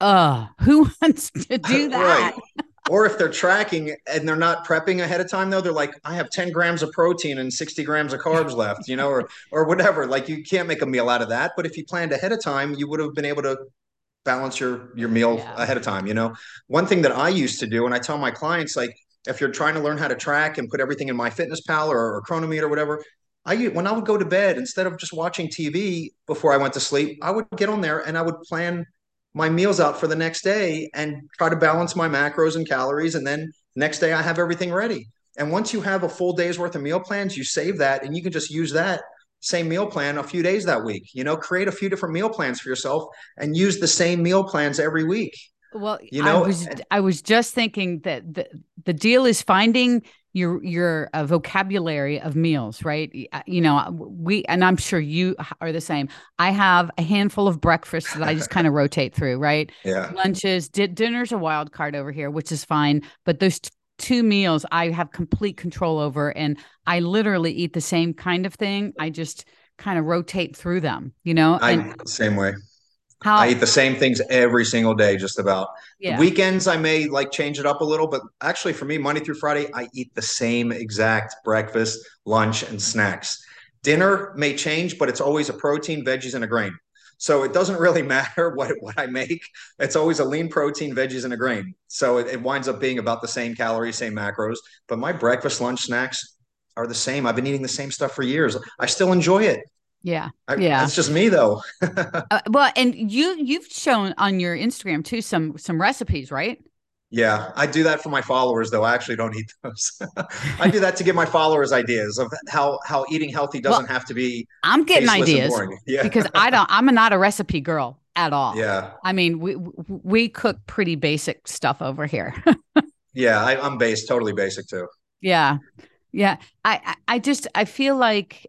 who wants to do that? Right. Or if they're tracking and they're not prepping ahead of time, though, they're like, I have 10 grams of protein and 60 grams of carbs left, or whatever. Like, you can't make a meal out of that. But if you planned ahead of time, you would have been able to balance your meal ahead of time. One thing that I used to do, and I tell my clients, like, if you're trying to learn how to track and put everything in MyFitnessPal or Chronometer or whatever, when I would go to bed, instead of just watching TV before I went to sleep, I would get on there and I would plan my meals out for the next day and try to balance my macros and calories. And then next day I have everything ready. And once you have a full day's worth of meal plans, you save that and you can just use that same meal plan a few days that week. Create a few different meal plans for yourself and use the same meal plans every week. Well, I was just thinking that the deal is finding your vocabulary of meals, right? And I'm sure you are the same. I have a handful of breakfasts that I just kind of rotate through, right? Yeah. Lunches, dinner's a wild card over here, which is fine. But those two meals I have complete control over, and I literally eat the same kind of thing. I just kind of rotate through them, Same way. I eat the same things every single day, just about. Yeah. Weekends, I may change it up a little, but actually for me, Monday through Friday, I eat the same exact breakfast, lunch, and snacks. Dinner may change, but it's always a protein, veggies, and a grain. So it doesn't really matter what I make. It's always a lean protein, veggies, and a grain. So it winds up being about the same calories, same macros. But my breakfast, lunch, snacks are the same. I've been eating the same stuff for years. I still enjoy it. Yeah. It's just me, though. Well, and you've shown on your Instagram too some recipes, right? Yeah, I do that for my followers, though. I actually don't eat those. I do that to give my followers ideas of how eating healthy doesn't have to be. I'm getting ideas because I'm not a recipe girl at all. Yeah. I mean, we cook pretty basic stuff over here. Yeah, I'm totally basic too. Yeah. Yeah. I feel like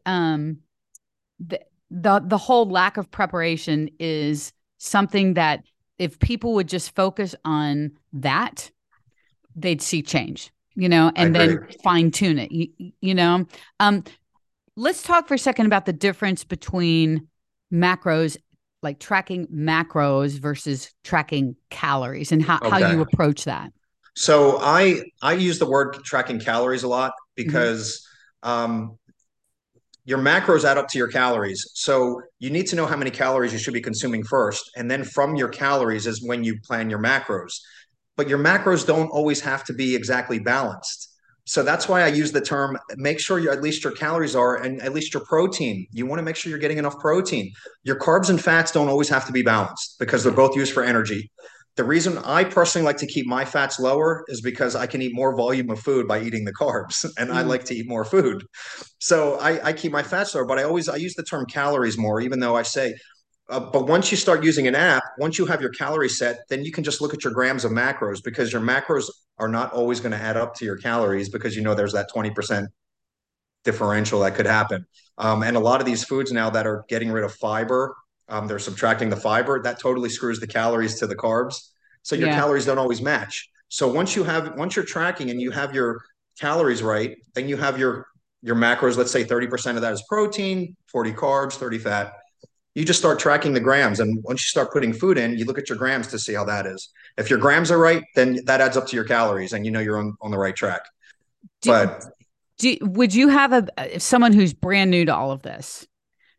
the whole lack of preparation is something that if people would just focus on that, they'd see change, and then fine tune it, let's talk for a second about the difference between macros, like tracking macros versus tracking calories, and how you approach that. So I use the word tracking calories a lot because your macros add up to your calories. So you need to know how many calories you should be consuming first. And then from your calories is when you plan your macros. But your macros don't always have to be exactly balanced. So that's why I use the term, make sure at least your calories are, and at least your protein. You want to make sure you're getting enough protein. Your carbs and fats don't always have to be balanced because they're both used for energy. The reason I personally like to keep my fats lower is because I can eat more volume of food by eating the carbs, and I Mm, like to eat more food. So I keep my fats lower, but I use the term calories more, even though I say, but once you start using an app, once you have your calories set, then you can just look at your grams of macros, because your macros are not always going to add up to your calories, because there's that 20% differential that could happen. And a lot of these foods now that are getting rid of fiber, they're subtracting the fiber. That totally screws the calories to the carbs. So your yeah. calories don't always match. So once you're tracking and you have your calories right, then you have your macros. Let's say 30% of that is protein, 40 carbs, 30 fat. You just start tracking the grams. And once you start putting food in, you look at your grams to see how that is. If your grams are right, then that adds up to your calories, and you're on the right track. Do, But would you have if someone who's brand new to all of this?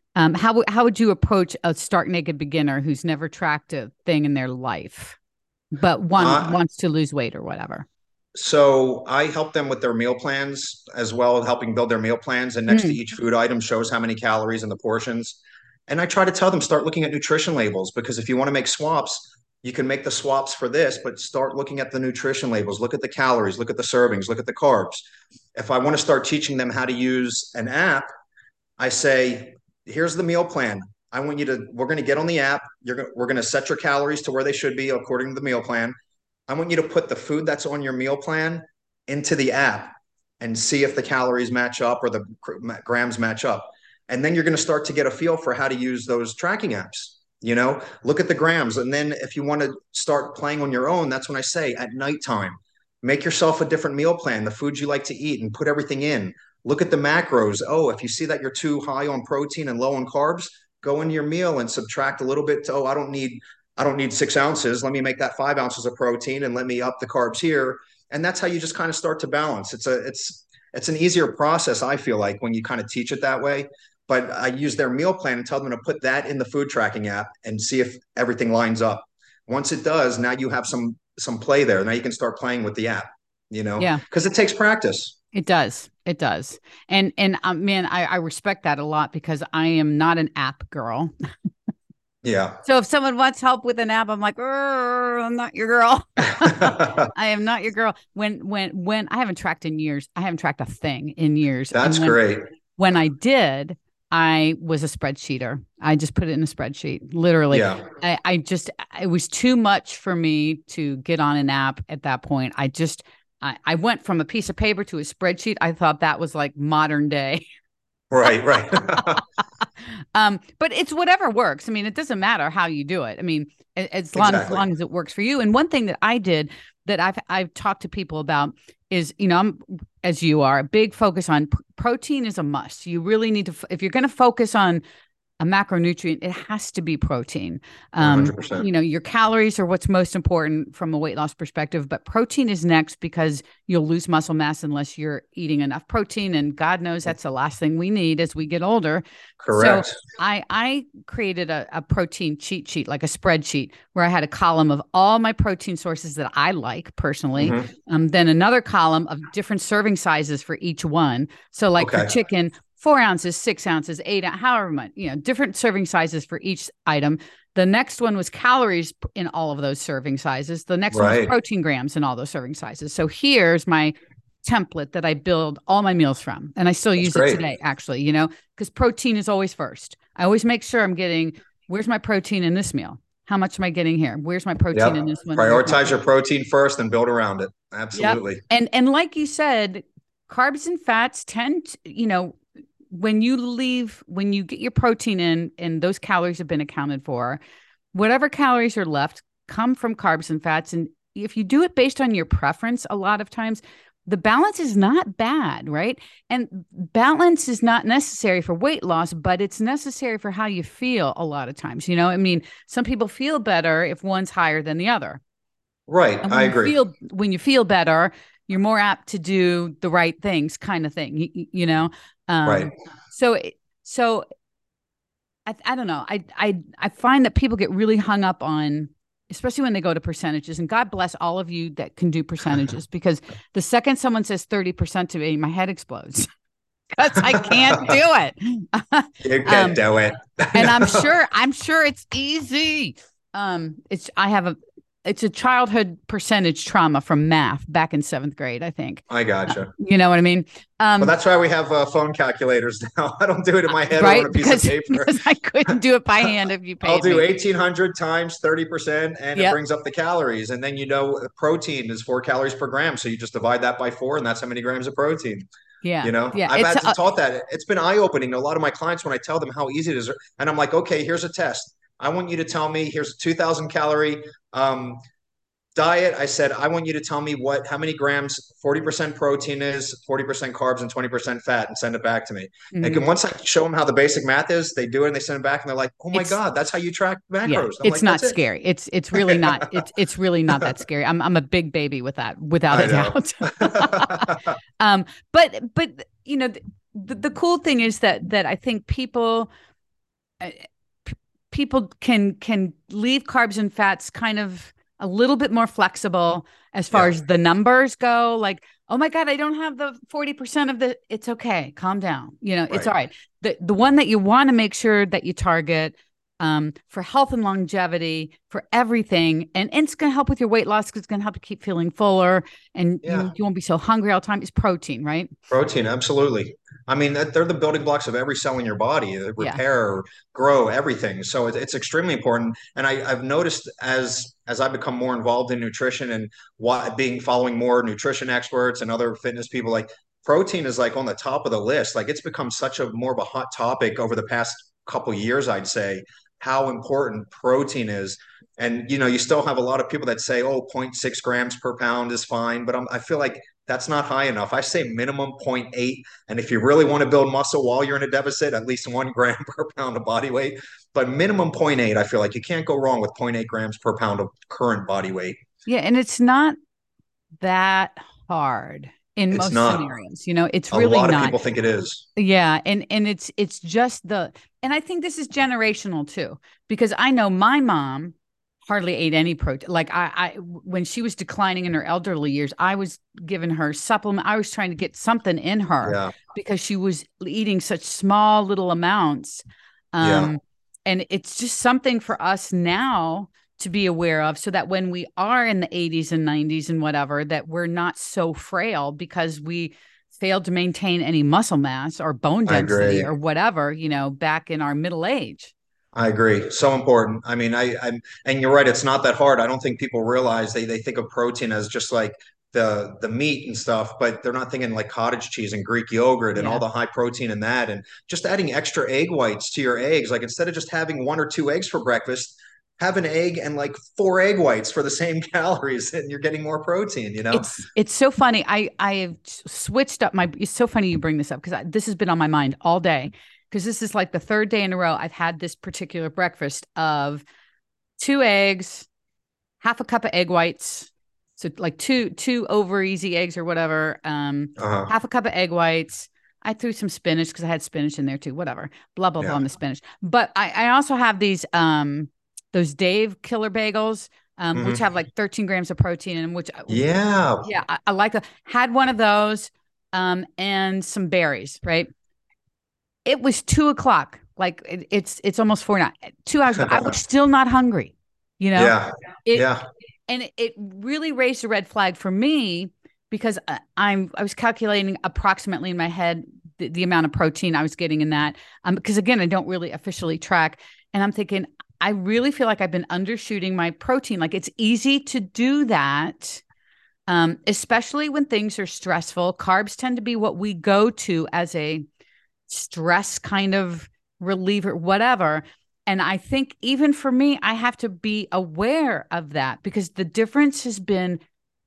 How would you approach a stark naked beginner who's never tracked a thing in their life, but uh, wants to lose weight or whatever? So I help them with their meal plans as well, helping build their meal plans. And next to Mm, each food item shows how many calories and the portions. And I try to tell them, start looking at nutrition labels, because if you want to make swaps, you can make the swaps for this, but start looking at the nutrition labels. Look at the calories, look at the servings, look at the carbs. If I want to start teaching them how to use an app, I say, here's the meal plan. We're going to get on the app. We're going to set your calories to where they should be according to the meal plan. I want you to put the food that's on your meal plan into the app and see if the calories match up or the grams match up. And then you're going to start to get a feel for how to use those tracking apps. Look at the grams. And then if you want to start playing on your own, that's when I say at nighttime, make yourself a different meal plan, the foods you like to eat, and put everything in. Look at the macros. Oh, if you see that you're too high on protein and low on carbs, go into your meal and subtract a little bit to, I don't need 6 ounces. Let me make that 5 ounces of protein and let me up the carbs here. And that's how you just kind of start to balance. It's an easier process, I feel like, when you kind of teach it that way. But I use their meal plan and tell them to put that in the food tracking app and see if everything lines up. Once it does, now you have some play there. Now you can start playing with the app, yeah. because it takes practice. It does. It does. And man, I respect that a lot because I am not an app girl. Yeah. So if someone wants help with an app, I'm like, I'm not your girl. I am not your girl. When I haven't tracked in years, I haven't tracked a thing in years. That's And great. when I did, I was a spreadsheeter. I just put it in a spreadsheet, literally. Yeah. It was too much for me to get on an app at that point. I went from a piece of paper to a spreadsheet. I thought that was like modern day. Right, right. But it's whatever works. I mean, it doesn't matter how you do it. I mean, as Exactly. long as it works for you. And one thing that I did that I've talked to people about is, I'm, as you are, a big focus on protein is a must. You really need to, if you're going to focus on a macronutrient, it has to be protein. 100%. Your calories are what's most important from a weight loss perspective, but protein is next because you'll lose muscle mass unless you're eating enough protein. And God knows that's the last thing we need as we get older. So Correct. I created a protein cheat sheet, like a spreadsheet, where I had a column of all my protein sources that I like personally. Mm-hmm. Then another column of different serving sizes for each one. So like for Okay. chicken, 4 ounces, 6 ounces, however much, different serving sizes for each item. The next one was calories in all of those serving sizes. The next one was Right. protein grams in all those serving sizes. So here's my template that I build all my meals from. And I still That's use it great. today, actually, because protein is always first. I always make sure I'm getting, where's my protein in this meal? How much am I getting here? Where's my protein in Yep. this one? Where's my Prioritize your protein first and build around it. Yep. Absolutely. And like you said, carbs and fats tend to, when you get your protein in and those calories have been accounted for, whatever calories are left come from carbs and fats. And if you do it based on your preference, a lot of times the balance is not bad, right? And balance is not necessary for weight loss, but it's necessary for how you feel a lot of times. I mean, some people feel better if one's higher than the other. Right. And I agree. when you feel better, you're more apt to do the right things, kind of thing, Right. Um, so so I don't know. I find that people get really hung up on, especially when they go to percentages. And God bless all of you that can do percentages, because the second someone says 30% to me, my head explodes because I can't do it. You can do it. And I'm sure it's easy. I have it's a childhood percentage trauma from math back in seventh grade, I think. I gotcha. You know what I mean? Well, that's why we have phone calculators now. I don't do it in my head or on Right? a piece of Because paper. because I couldn't do it by hand if you I'll paid do me. 1,800 times 30%, and it Yep. brings up the calories. And then, protein is 4 calories per gram. So you just divide that by four, and that's how many grams of protein. Yeah. Yeah. I've had to taught that. It's been eye-opening to a lot of my clients when I tell them how easy it is. And I'm like, okay, here's a test. I want you to tell me, here's a 2,000 calorie diet. I said, I want you to tell me how many grams 40% protein is, 40% carbs, and 20% fat, and send it back to me. And once I show them how the basic math is, they do it and they send it back and they're like, oh my it's God, that's how you track yeah, macros. I'm it's like, not that's it. scary. It's really not. It's really not that scary. I'm a big baby with that, without a I know. doubt. But the cool thing is that I think uh, people can leave carbs and fats kind of a little bit more flexible as far Yeah. as the numbers go. Like, oh my God, I don't have the 40% of the, it's okay. Calm down. It's Right. all right. The one that you want to make sure that you target for health and longevity, for everything. And it's going to help with your weight loss because it's going to help you keep feeling fuller and Yeah. you won't be so hungry all the time. Is protein, right? Protein, absolutely. I mean, they're the building blocks of every cell in your body, Yeah. repair, grow, everything. So it's extremely important. And I've noticed as I become more involved in nutrition and following more nutrition experts and other fitness people, like protein is like on the top of the list. Like it's become such a more of a hot topic over the past couple years, I'd say, how important protein is. And you still have a lot of people that say, oh, 0.6 grams per pound is fine, but I feel like that's not high enough. I say minimum zero point 0.8. And if you really want to build muscle while you're in a deficit, at least 1 gram per pound of body weight. But minimum zero point 0.8, I feel like you can't go wrong with zero point 0.8 grams per pound of current body weight. Yeah. And it's not that hard in It's most not. scenarios. It's A really lot of not. people think it is. Yeah, and it's just and I think this is generational too, because I know my mom hardly ate any protein. Like I when she was declining in her elderly years, I was giving her supplement. I was trying to get something in her Yeah. because she was eating such small little amounts. Yeah. And it's just something for us now to be aware of so that when we are in the 80s and 90s and whatever, that we're not so frail because we failed to maintain any muscle mass or bone I density agree. or whatever, back in our middle age. I agree. So important. I mean, and you're right. It's not that hard. I don't think people realize they think of protein as just like the meat and stuff, but they're not thinking like cottage cheese and Greek yogurt and all Yeah. the high protein in that, and just adding extra egg whites to your eggs. Like instead of just having 1 or 2 eggs for breakfast, have an egg and like 4 egg whites for the same calories, and you're getting more protein. It's so funny. I have switched up my. It's so funny you bring this up because this has been on my mind all day. Because this is like the third day in a row I've had this particular breakfast of 2 eggs, half a cup of egg whites, so like two over easy eggs or whatever. Uh-huh. Half a cup of egg whites. I threw some spinach because I had spinach in there too. Whatever, blah blah blah Yeah. on the spinach. But I also have those Dave Killer bagels, which Hmm. have like 13 grams of protein in them. Which Yeah. yeah, I like that. Had one of those, and some berries. Right. It was 2 o'clock. Like it's almost 4 now. 2 hours ago, I was still not hungry. You know, Yeah. it Yeah. and it really raised a red flag for me because I was calculating approximately in my head the amount of protein I was getting in that. Because again, I don't really officially track, and I'm thinking I really feel like I've been undershooting my protein. Like it's easy to do that. Especially when things are stressful. Carbs tend to be what we go to as a stress kind of reliever, whatever. And I think even for me, I have to be aware of that because the difference has been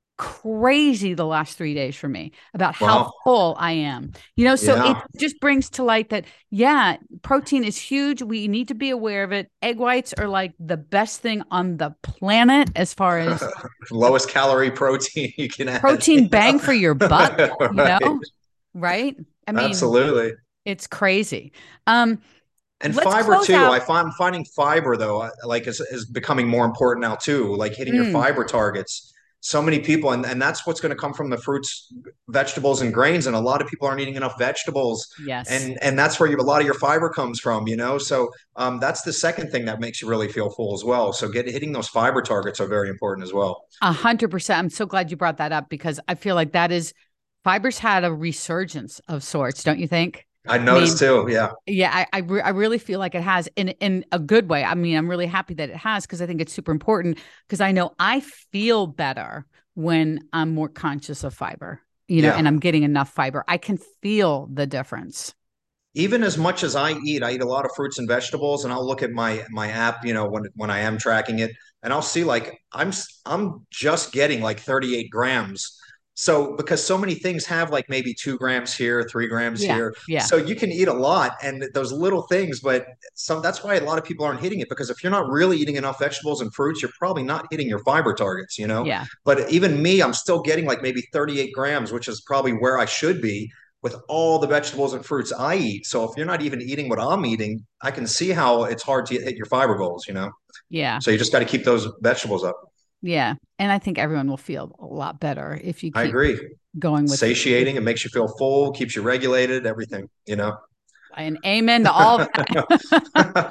crazy the last 3 days for me about how Wow. full I am. So it Yeah. just brings to light that, yeah, protein is huge. We need to be aware of it. Egg whites are like the best thing on the planet as far as the Lowest calorie protein you can add. protein bang for your buck, Right. right? I mean, Absolutely. it's crazy. Um, And let's fiber close too. out. I'm finding fiber though, like is becoming more important now too. Like hitting your Mm, fiber targets. so many people, and that's what's going to come from the fruits, vegetables, and grains. And a lot of people aren't eating enough vegetables, Yes. and that's where a lot of your fiber comes from, So that's the second thing that makes you really feel full as well. So hitting those fiber targets are very important as well. 100%. I'm so glad you brought that up because I feel like that is fibers had a resurgence of sorts, don't you think? I I noticed mean, too. Yeah. yeah, I really feel like it has in a good way. I mean, I'm really happy that it has because I think it's super important because I know I feel better when I'm more conscious of fiber, and Yeah. I'm getting enough fiber. I can feel the difference. Even as much as I eat a lot of fruits and vegetables, and I'll look at my app, when I am tracking it, and I'll see like I'm just getting like 38 grams. So because so many things have like maybe 2 grams here, 3 grams Yeah, here, yeah, so you can eat a lot and those little things, but that's why a lot of people aren't hitting it because if you're not really eating enough vegetables and fruits, you're probably not hitting your fiber targets. yeah, But even me, I'm still getting like maybe 38 grams, which is probably where I should be with all the vegetables and fruits I eat. So if you're not even eating what I'm eating, I can see how it's hard to hit your fiber goals. yeah, So you just got to keep those vegetables up. yeah. And I think everyone will feel a lot better if you I keep agree. going with Satiating, it makes you feel full, keeps you regulated, everything. an amen to all that.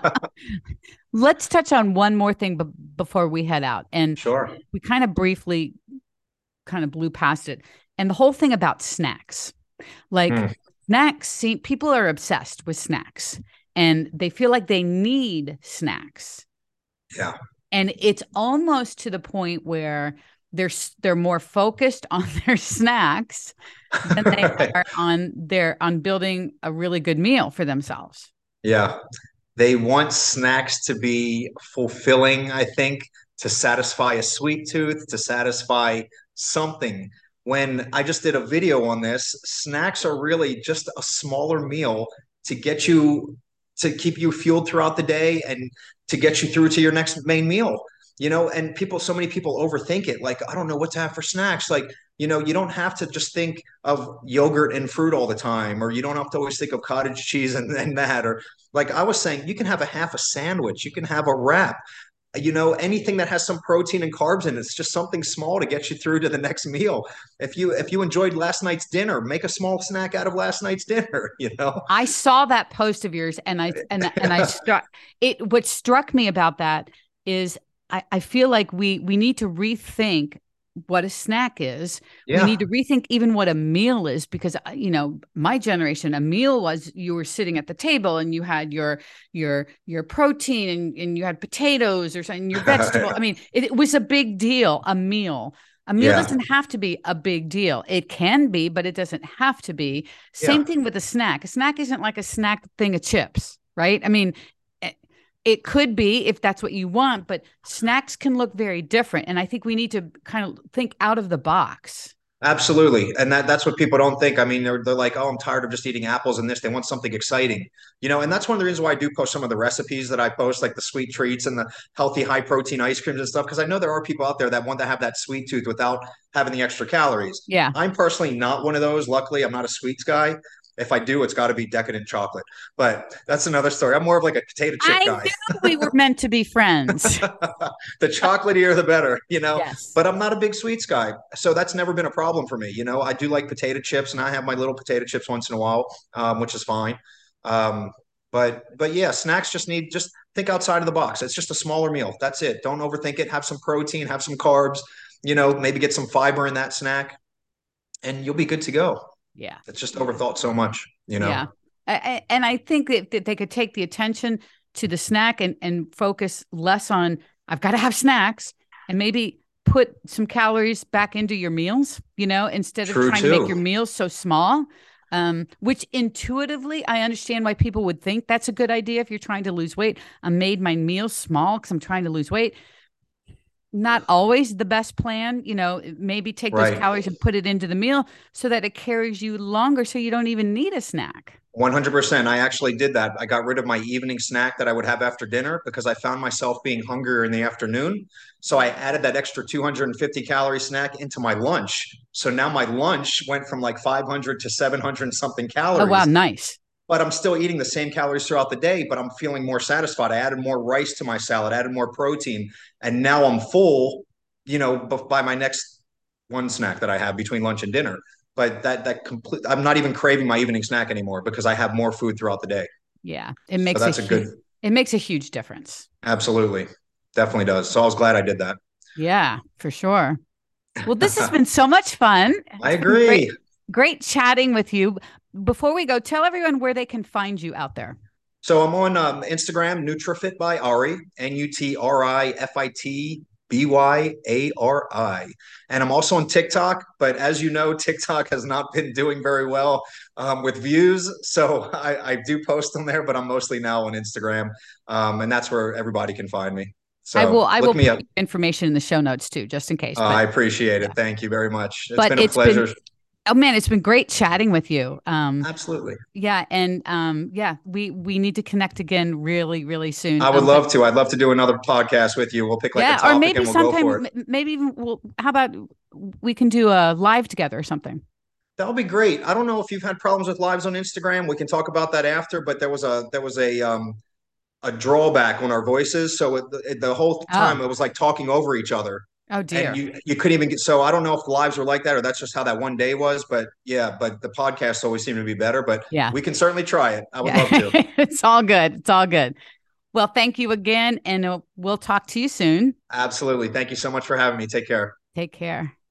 Let's touch on one more thing before we head out. And Sure. we kind of briefly kind of blew past it. And the whole thing about snacks. Like Hmm. snacks, people are obsessed with snacks and they feel like they need snacks. Yeah. And it's almost to the point where they're more focused on their snacks than they Right. are on building a really good meal for themselves. Yeah. They want snacks to be fulfilling, I think, to satisfy a sweet tooth, to satisfy something. When I just did a video on this, snacks are really just a smaller meal to get you to keep you fueled throughout the day and to get you through to your next main meal. And so many people overthink it. Like, I don't know what to have for snacks. Like, you don't have to just think of yogurt and fruit all the time, or you don't have to always think of cottage cheese and that, or like I was saying, you can have a half a sandwich, you can have a wrap, anything that has some protein and carbs in it. It's just something small to get you through to the next meal. If you enjoyed last night's dinner, make a small snack out of last night's dinner. I saw that post of yours and I struck it. What struck me about that is I feel like we need to rethink what a snack is. We Yeah. need to rethink even what a meal is because my generation, a meal was you were sitting at the table and you had your protein and you had potatoes or something, your vegetable. I mean, it was a big deal, a meal. A meal Yeah. doesn't have to be a big deal. It can be, but it doesn't have to be. Yeah. Same thing with a snack. A snack isn't like a snack thing of chips, right? I mean, it could be if that's what you want, but snacks can look very different. And I think we need to kind of think out of the box. Absolutely. And that's what people don't think. I mean, they're like, oh, I'm tired of just eating apples and this. They want something exciting. And that's one of the reasons why I do post some of the recipes that I post, like the sweet treats and the healthy, high protein ice creams and stuff. Because I know there are people out there that want to have that sweet tooth without having the extra calories. Yeah. I'm personally not one of those. Luckily, I'm not a sweets guy. If I do, it's got to be decadent chocolate. But that's another story. I'm more of like a potato chip I guy. knew we were meant to be friends. The chocolatier, the better. Yes. But I'm not a big sweets guy. So that's never been a problem for me. I do like potato chips and I have my little potato chips once in a while, which is fine. Um, but yeah, snacks just think outside of the box. It's just a smaller meal. That's it. Don't overthink it. Have some protein, have some carbs, maybe get some fiber in that snack and you'll be good to go. Yeah. It's just overthought so much. Yeah. And I think that they could take the attention to the snack and focus less on, I've got to have snacks and maybe put some calories back into your meals, instead of True trying to make your too. meals so small. Which intuitively, I understand why people would think that's a good idea if you're trying to lose weight. I made my meals small because I'm trying to lose weight. Not always the best plan, maybe take those Right. calories and put it into the meal so that it carries you longer so you don't even need a snack. 100%. I actually did that. I got rid of my evening snack that I would have after dinner because I found myself being hungrier in the afternoon. So I added that extra 250 calorie snack into my lunch. So now my lunch went from like 500 to 700 and something Oh, wow, calories, nice. but I'm still eating the same calories throughout the day, but I'm feeling more satisfied. I added more rice to my salad, added more protein, and now I'm full, by my next one snack that I have between lunch and dinner. But I'm not even craving my evening snack anymore because I have more food throughout the day. Yeah. So that's a good, it makes a huge difference. absolutely. Definitely does. So I was glad I did that. Yeah, for sure. Well, this has been so much fun. I It's been great, agree. great chatting with you. Before we go, tell everyone where they can find you out there. So I'm on Instagram, NutriFit by Ari, NutriFitByAri. And I'm also on TikTok, but as you know, TikTok has not been doing very well with views. So I do post on there, but I'm mostly now on Instagram. And that's where everybody can find me. So I will look me put up. information in the show notes too, just in case. I But appreciate it. yeah, Thank you very much. It's but been a pleasure. oh man, it's been great chatting with you. Absolutely. Yeah, and yeah, we need to connect again really, really soon. I would But love to. I'd love to do another podcast with you. We'll pick like a yeah, or topic maybe and we'll go for sometime, it. maybe even how about we can do a live together or something? That'll be great. I don't know if you've had problems with lives on Instagram. We can talk about that after, but there was a drawback on our voices. So the whole Oh, time it was like talking over each other. oh And dear. you couldn't even get, so I don't know if the lives were like that or that's just how that one day was, but yeah, but the podcasts always seem to be better, but Yeah, we can certainly try it. I would yeah. love to. It's all good. It's all good. Well, thank you again, and we'll talk to you soon. Absolutely. Thank you so much for having me. Take care. Take care.